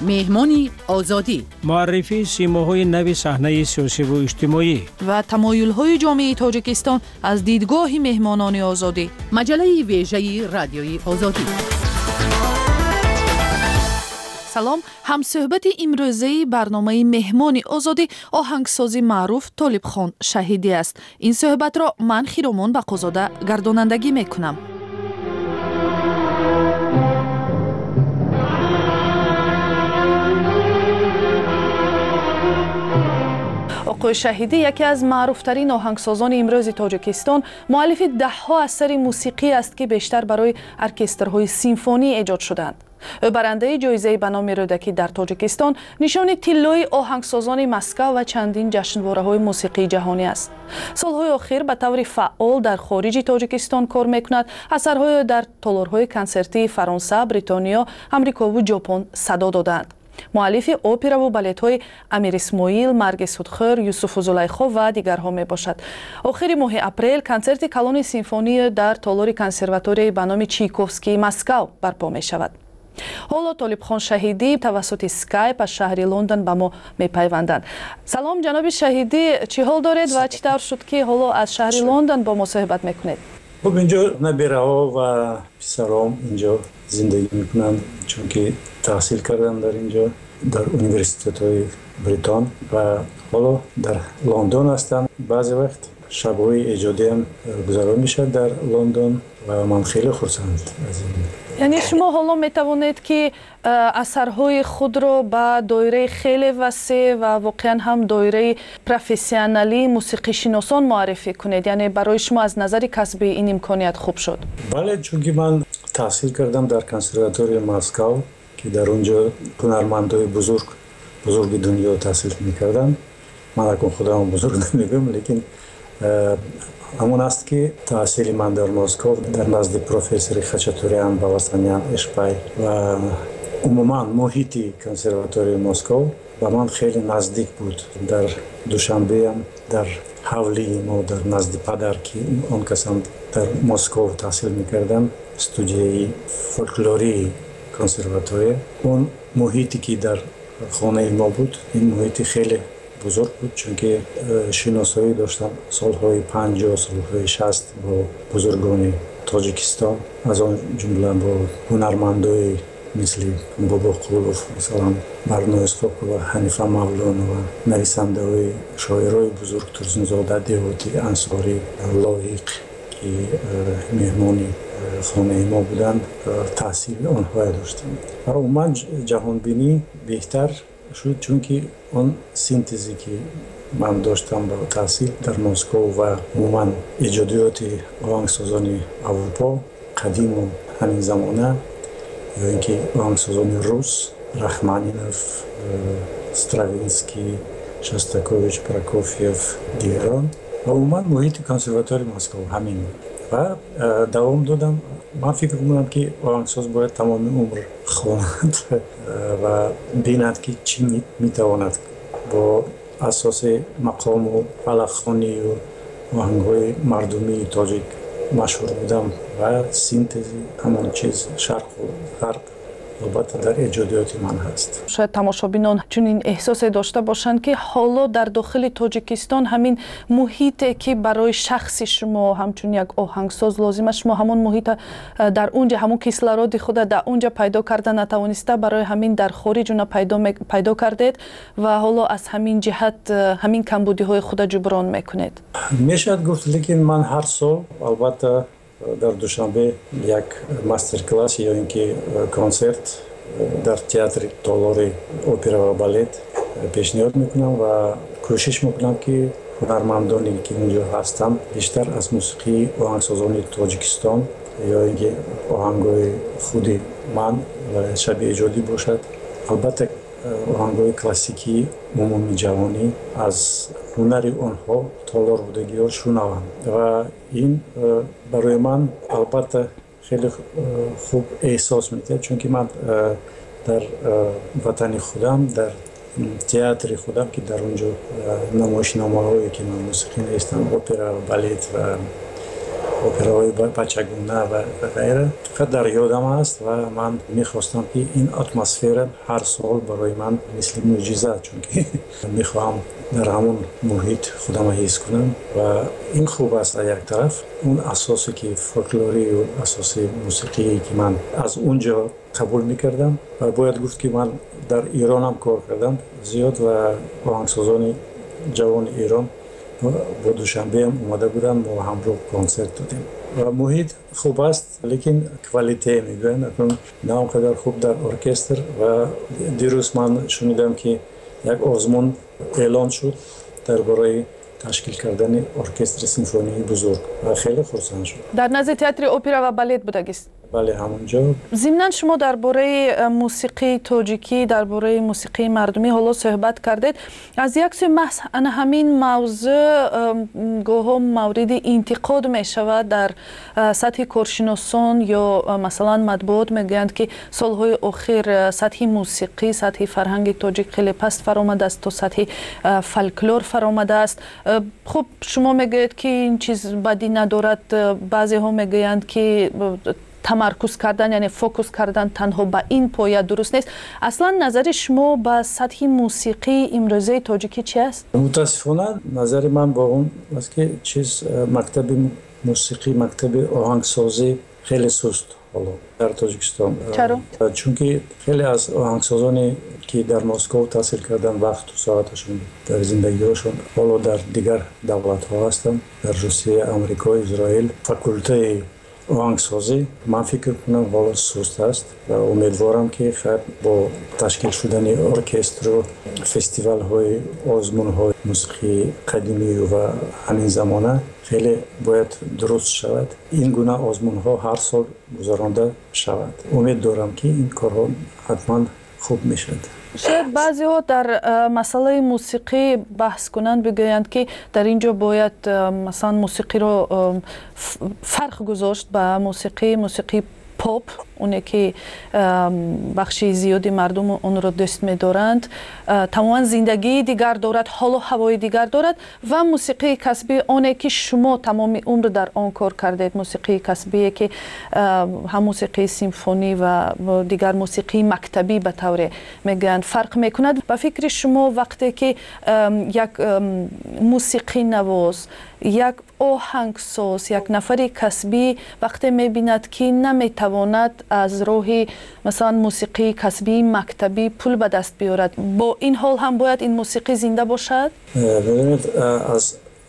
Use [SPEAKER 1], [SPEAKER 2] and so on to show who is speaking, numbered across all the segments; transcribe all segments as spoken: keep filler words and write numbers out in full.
[SPEAKER 1] مهمانی آزادی،
[SPEAKER 2] معرفی سیماهای نو صحنه سیاسی و اجتماعی
[SPEAKER 3] و تمایل‌های جامعه تاجیکستان از دیدگاه مهمانان آزادی.
[SPEAKER 1] مجله ویژه رادیوی آزادی.
[SPEAKER 3] سلام، همصحبت امروزی برنامه مهمان آزادی آهنگسازی معروف طالبخان شهیدی است. این صحبت را من خیرامان بقازاده گردانندگی میکنم. آقای شهیدی یکی از معروفترین آهنگسازان امروز تاجیکستان، مؤلف ده‌ها اثر موسیقی است که بیشتر برای ارکسترهای سیمفونی ایجاد شدند. او برنده جایزه به نام رودکی در تاجیکستان، نشان طلای آهنگسازان مسکو و چندین جشنواره‌های موسیقی جهانی است. سالهای اخیر به طور فعال در خارج تاجیکستان کار می‌کند. اثرهای در تالارهای کنسرتی فرانسه، بریتانیا، آمریکا و ژاپن صدا دادند. مؤلف اپرا و بالت‌های امیر اسماعیل، مرگ سودخور، یوسف و زلیخا و دیگرها میباشد. آخر ماه اپریل کنسرت کلون سیمفونی در تالار کنسرواتوری به نام چایکوفسکی مسکو برپا می شود. حالا طالبخان شهیدی توسط اسکایپ از شهر لندن به ما میپیوندند. سلام جناب شهیدی، چی حال دارید و چطور شد که حالا از شهر لندن با ما صحبت میکنید؟
[SPEAKER 4] خب اینجا نبیره‌ها و پسرام اینجا زندگی میکنند، چون که تحصیل کردم در اینجا در انیورسیته‌های بریتان و حالا در لندن هستم. بعضی وقت شب‌های ایجادی هم گذران میشه در لندن و من خیلی خرسند از این.
[SPEAKER 3] یعنی شما حالا میتوانید که اثرهای خود را به دایره خیلی وسیع و واقعا هم دایره پروفسیونالی موسیقی شناسان معرفی کنید، یعنی برای شما از نظر کسبی این امکانیت خوب شد؟
[SPEAKER 4] بله، چون که من تحصیل کردم در کنسرواتوری مسکو که در اونجا هنرمندای بزرگ بزرگ دنیا تحصیل میکردن. من اکنون خودم بزرگ نمیگم، لیکن همون است که تحصیل من در مسکو در نزد پروفسور خچاتوریان باوستانیان اشپای و عموما محیط کنسرواتوری مسکو با من خیلی نزدیک بود. در دوشنبه هم در حولی ما در نزد پدر که اون کسان در مسکو تحصیل میکردن استودیوی فولکلوری کنسرواتوری، اون محیطی که در خانه ما بود این محیط خیلی بزرگ بود، چون که شناسایی داشتم سالهای پنجاه سالهای شصت با بزرگان تاجیکستان، از آن جمله با هنرمندای مثل بابا قولوف، مثلا برنو اسفاق و حنیفه مولان و نویسنده های شاعرای بزرگ ترسنزاده دیوتی انصاری لایق که مهمانی خانه ما بودن تحصیل آنها داشتیم. و عموما جهانبینی بهتر شد، چون که اون سینتزی که من داشتم با تحصیل در مسکو و عموما ایجادیات آهنگسازان اروپا قدیم و همین زمانه یا اینکه آهنگسازان روس، رحمانینوف، استراوینسکی، شستاکوویچ، پراکوفیف، دیگران و عموما محیط کنسرواتوری مسکو همین و دوام دادم. من فکر می‌کنم که آهنگساز باید تمام عمر خواند و بیند که چی میتواند با اساس مقام و فلک‌خوانی و آهنگ‌های مردمی تاجیک مشهور بودم و سینتزی همون چیز شرق و غرب البته در ایجادیات من هست.
[SPEAKER 3] شاید تماشابینان چنین احساس داشته باشند که حالا در داخل تاجیکستان همین محیطی که برای شخص شما همچون یک آهنگساز لازم است، شما همون محیط در اونجا همون کیسلارود خود در اونجا پیدا کردن نتوانسته، برای همین در خارج اون پیدا پیدا کردید و حالا از همین جهت همین کمبودی های خود جبران میکنید.
[SPEAKER 4] میشد گفت، لیکن من هر سال البته در دوشنبه یک ماستر کلاس یا اینکه کنسرت در تئاتر تالار اپرا و بالت پیشنهاد میکنم و کوشش میکنم که هنرمندانی که اونجا هستن بیشتر از موسیقی آهنگسازان تاجیکستان یا اینکه آهنگای خود من و شبیه ایجادی باشد. البته آهنگای کلاسیکی عمومی جوانی از هنر آنها تالار بودگی ها شنوند و این برای من البته خیلی خوب احساس میده، چون که من در وطن خودم در تئاتر خودم که در اونجا نمایشنامه‌هایی که من موسیقی نیستم، اپرا، بالت و операҳои бачагона ва ғайра. Фақат дар ёдам аст ва ман мехостам ки ин атмосфера ҳар сол барои ман мисли мӯъҷиза, чунки мехоҳам дар ҳамон муҳит худама ҳис кунам ва ин хуб аст. аз як тараф он асосе ки фолклорию асоси мусиқие ки ман аз онҷо қабул мекардам ва бояд гуфт ки ман дар Иронам кор кардам зиёд ва оҳангсозони ҷавони Ирон бо Душанбеам омада буданд, мо ҳамроҳ консерт додем ва муҳит хуб аст, лекин квалите мегӯянд акнун на он қадар хуб дар оркестр. Ва дирӯз ман шунидам ки як озмун эълон шуд дар бораи ташкил кардани оркестри симфонии бузург ва хеле хурсанд шуд.
[SPEAKER 3] дар назди театри опера ва балет будагист?
[SPEAKER 4] бале, ҳамонҷо.
[SPEAKER 3] зимнан шумо дар бораи мусиқии тоҷикӣ, дар бораи мусиқии мардумӣ ҳоло суҳбат кардед. аз як сӯй маҳз ана ҳамин мавзӯъ гоҳо мавриди интиқод мешавад дар сатҳи коршиносон ё масалан матбуот мегӯянд ки солҳои охир сатҳи мусиқӣ, сатҳи фарҳанги тоҷик хеле паст фаромадааст, то сатҳи фолклор фаромадааст. хуб, шумо мегӯед ки ин чиз бадӣ надорад, баъзеҳо мегӯянд ки тамаркуз кардан, яъне фокус кардан танҳо ба ин поя дуруст нест. аслан назари шумо ба сатҳи мусиқии имрӯзаи тоҷикӣ чи аст?
[SPEAKER 4] мутаассифона назари ман бо он аст ки чиз мактаби мусиқӣ, мактаби оҳангсозӣ хеле суст ҳоло дар Тоҷикистон.
[SPEAKER 3] чаро?
[SPEAKER 4] чунки хеле аз оҳангсозоне ки дар Москов таҳсил кардан вақту соаташон дар зиндагиҳошон ҳоло дар дигар давлатҳо ҳастанд, дар Русия, Амрико, Изроил. Факултаи оҳангсозӣ ман фикр кунам ҳоло суст аст ва умедворам ки хайр бо ташкил шудани оркестру фестивалҳои озмунҳои мусиқии қадимию ва ҳамин замона хеле бояд дуруст шавад. ин гуна озмунҳо ҳар сол гузаронда шавад. умед дорам ки ин корҳо ҳатман хуб мешавад.
[SPEAKER 3] шояд баъзеҳо дар масъалаи мусиқӣ баҳс кунанд бигӯянд ки дар ин ҷо бояд масалан мусиқиро фарқ гузошт ба мусиқӣ мусиқии поп, оне ки бахши зиёди мардум онро дӯст медоранд, тамоман зиндагии дигар дорад, ҳолу ҳавои дигар дорад ва мусиқии касбӣ оне ки шумо тамоми умр дар он кор кардед, мусиқии касбие ки ҳам мусиқии симфонӣ ва дигар мусиқии мактабӣ ба тавре мегӯянд фарқ мекунад. ба фикри шумо вақте ки як мусиқинавоз, як оҳангсоз, як нафари касбӣ вақте мебинад ки наметавонад аз роҳи масалан мусиқии касбии мактабӣ пул ба даст биёрад, бо ин ҳол ҳам бояд ин мусиқӣ зинда бошад?
[SPEAKER 4] бибинед, аз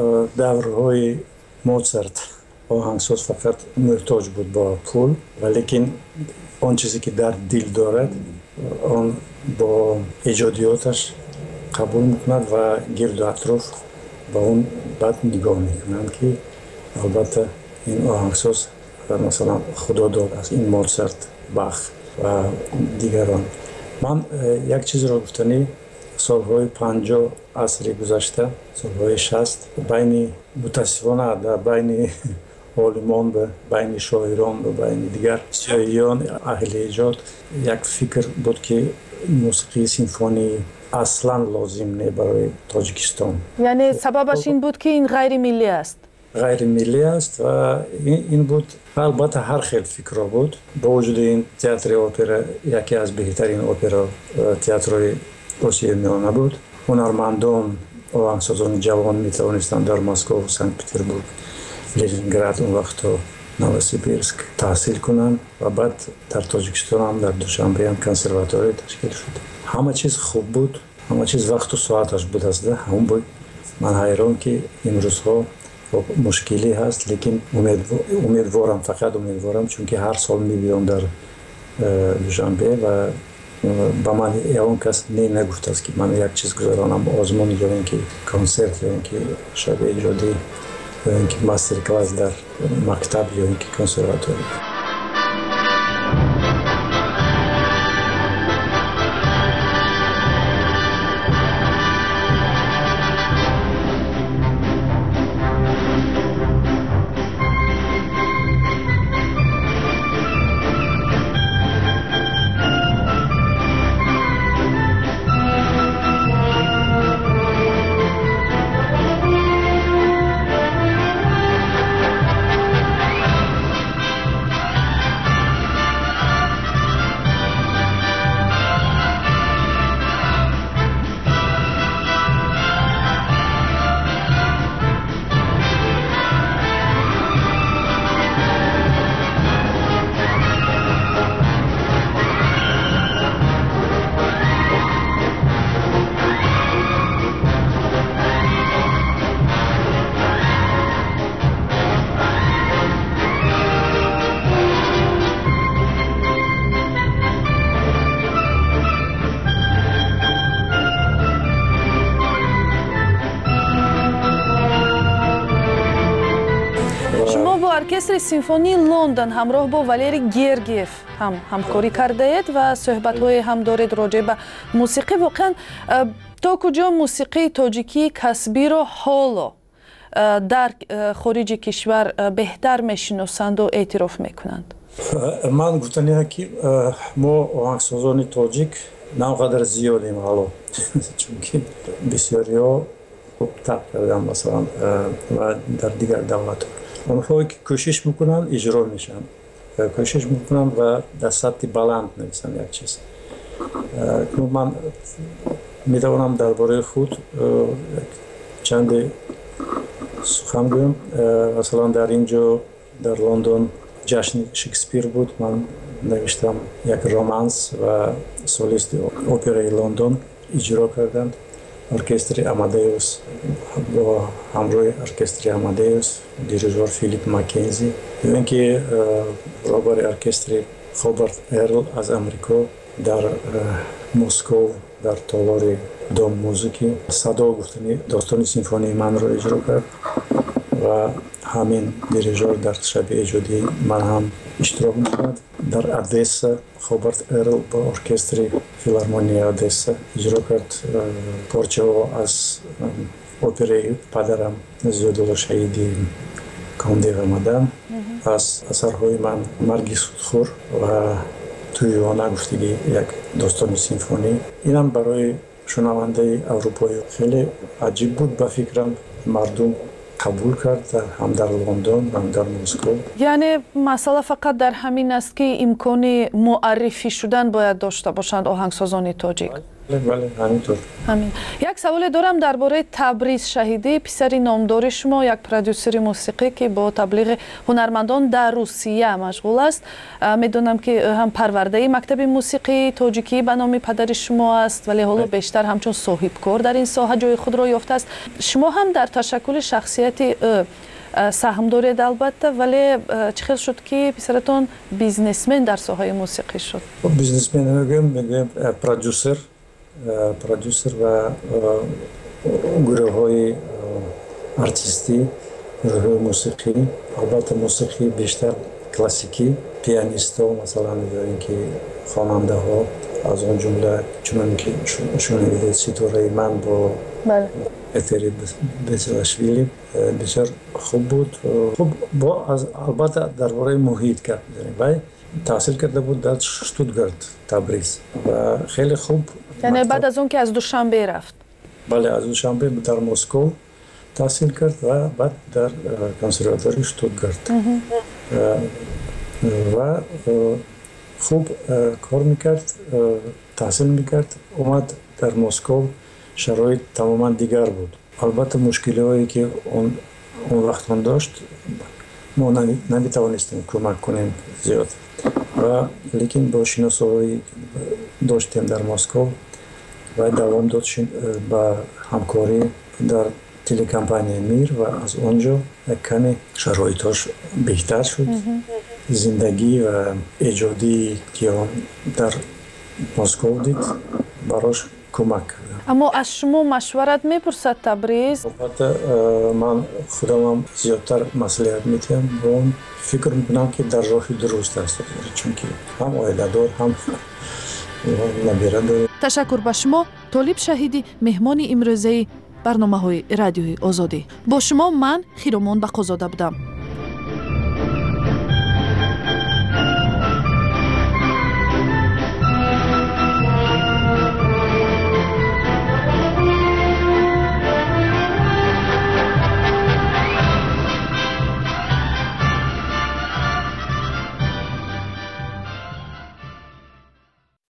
[SPEAKER 4] даврҳои Моцарт оҳангсоз фақат муҳтоҷ буд ба пул, валекин он чизе ки дар дил дорад он бо эҷодиёташ қабул мекунад ва гирду атроф ба он бад нигоҳ мекунанд ки албатта ин оҳангсоз масалан худо дод аст, ин Моцарт, Бах ва дигарон. ман як чизро гуфтанӣ солҳои панҷоҳ асри гузашта, солҳои шаст байни мутаассифона дар байни олимон ва байни шоирон ва байни дигар сиёҳиён аҳли эҷод як фикр буд ки мусиқии симфонӣ аслан лозим не барои Тоҷикистон.
[SPEAKER 3] яъне сабабаш ин буд ки ин ғайримиллӣ аст.
[SPEAKER 4] ғайримиллӣ аст ва ин буд. албатта ҳар хел фикрро буд. бо вуҷуди ин театри опера яке аз беҳтарин опера театрҳои осиёи миёна буд. ҳунармандон, оҳангсозони ҷавон метавонистанд дар Москов, Санкт-Петербург, Ленинград, он вақто Новосибирск таҳсил кунанд ва баъд дар Тоҷикистон ҳам дар Душанбе ҳам консерватория ташкил шуд. ҳама чиз хуб буд, ҳама чиз вақту соаташ буд аст. ҳамон буд. ман ҳайрон ки имрӯзҳо мушкилӣ ҳаст, лекин умедворам, фақат умедворам, чунки ҳар сол мебиём дар Душанбе ва ба ман ягон кас не нагуфтааст ки ман як чиз гузаронам, озмун ё ин ки консерт ё ин ки шаби эҷодӣ ё ин ки мастер-класс дар мактаб ё ин ки консерватория.
[SPEAKER 3] оркестри симфонии Лондон ҳамроҳ бо Валерий Гергиев ҳам ҳамкорӣ кардаед ва суҳбатҳое ҳам доред роҷеъ ба мусиқӣ. Воқеан то куҷо мусиқии тоҷикӣ касбиро ҳоло дар хориҷи кишвар беҳтар мешиносанду эътироф мекунанд?
[SPEAKER 4] ман гуфтанияе ки мо оҳангсозони тоҷик навқадар зиёдем ҳало, чунки бисёриҳо хуб тарк кардан масалан ва дар дигар давлатҳо. онҳое ки кӯшиш мекунанд иҷро мешаванд, кӯшиш мекунанд ва дар сатҳи баланд нависанд як чиз. ман метавонам дар бораи худ чанде сухан гӯям. масалан дар ин ҷо дар Лондон ҷашни Шекспир буд, ман навиштам як романс ва солисти операи Лондон иҷро карданд. оркестри Амадеус бо ҳамроҳи оркестри Амадеус, дирижер Филип Маккензи, ин ки роҳбари оркестри Хобарт Эрл аз Амрико дар Москов дар толори дом музики садо гуфтани достони симфонии манро иҷро кард ва ҳамин дирижер дар шаби эҷодии ман ҳам иштирок мекард. дар Одесса Хобарт Эрл бо оркестри филармонияи Одесса иҷро кард порчаҳо аз операи падарам Зиёдулло Шаҳиди Конде Рамадан, аз асарҳои ман Марги Судхӯр ва Тӯйвона гуфтагӣ як достони симфонӣ. инам барои шунавандаи аврупоӣ хеле аҷиб буд. ба фикрам мардум қабул кард ҳам дар Лондон ҳам дар Москов.
[SPEAKER 3] яъне масъала фақат дар ҳамин аст ки имкони муаррифӣ шудан бояд дошта бошанд оҳангсозони тоҷик.
[SPEAKER 4] бале ҳаминтур.
[SPEAKER 3] ҳамин. як саволе дорам дар бораи Табриз Шаҳидӣ, писари номдори шумо, як продюсери мусиқӣ ки бо таблиғи ҳунармандон дар Русия машғул аст. медонам ки ҳам парвардаи мактаби мусиқии тоҷикӣ ба номи падари шумо аст, вале ҳоло бештар ҳамчун соҳибкор дар ин соҳа ҷои худро ёфтааст. шумо ҳам дар ташаккули шахсияти ӯ саҳм доред албатта, вале чӣ хел шуд ки писаратон бизнесмен дар соҳаи мусиқӣ шуд?
[SPEAKER 4] бизнесмен мегӯем мегӯем продюсер продюсер ва гурӯҳҳои артистӣ, гурӯҳҳои мусиқӣ, албатта мусиқӣ бештар классикӣ, пианистҳо масалан дорем ки хонандаҳо, аз он ҷумла чунон ки шунавидед ситораи ман бо Этери Бесилашвили бисёр хуб буд. хуб бо албатта дар бораи муҳит гап мезанем. вай таҳсил карда буд дар Штутгарт, Табриз ва хеле хуб.
[SPEAKER 3] яъне баъд аз он ки аз Душанбе рафт? бале,
[SPEAKER 4] аз Душанбе дар Москов таҳсил кард ва баъд дар консерватории Штутгарт ва хуб кор мекард, таҳсил мекард. омад дар Москов, шароит тамоман дигар буд. албатта мушкилиҳое ки он вақт он дошт, мо наметавонистем кӯмак кунем зиёд, ва лекин бо шиносовии доштем дар Москов ва давом дод ба ҳамкорӣ дар телекомпанияи Мир ва аз он ҷо як каме шароитош беҳтар шуд. зиндагӣ ва эҷодии ки он дар Москов дид барош кӯмак кардам.
[SPEAKER 3] аммо аз шумо машварат мепурсад Табриз?
[SPEAKER 4] албатта ман худамам зиёдтар маслиҳат медиҳам ва он фикр мекунам ки дар роҳи дуруст аст, чунки ҳам оиладор ҳам набира дорем.
[SPEAKER 3] ташаккур ба шумо. Толиб Шаҳидӣ, меҳмони имрӯзаи барномаҳои радиои Озодӣ. бо шумо ман Хиромон Бақозода будам.